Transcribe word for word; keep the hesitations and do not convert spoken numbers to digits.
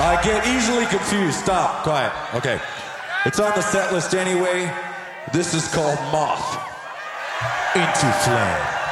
I get easily confused. Stop. Quiet. Okay. It's on the set list anyway. This is called Moth into Flame.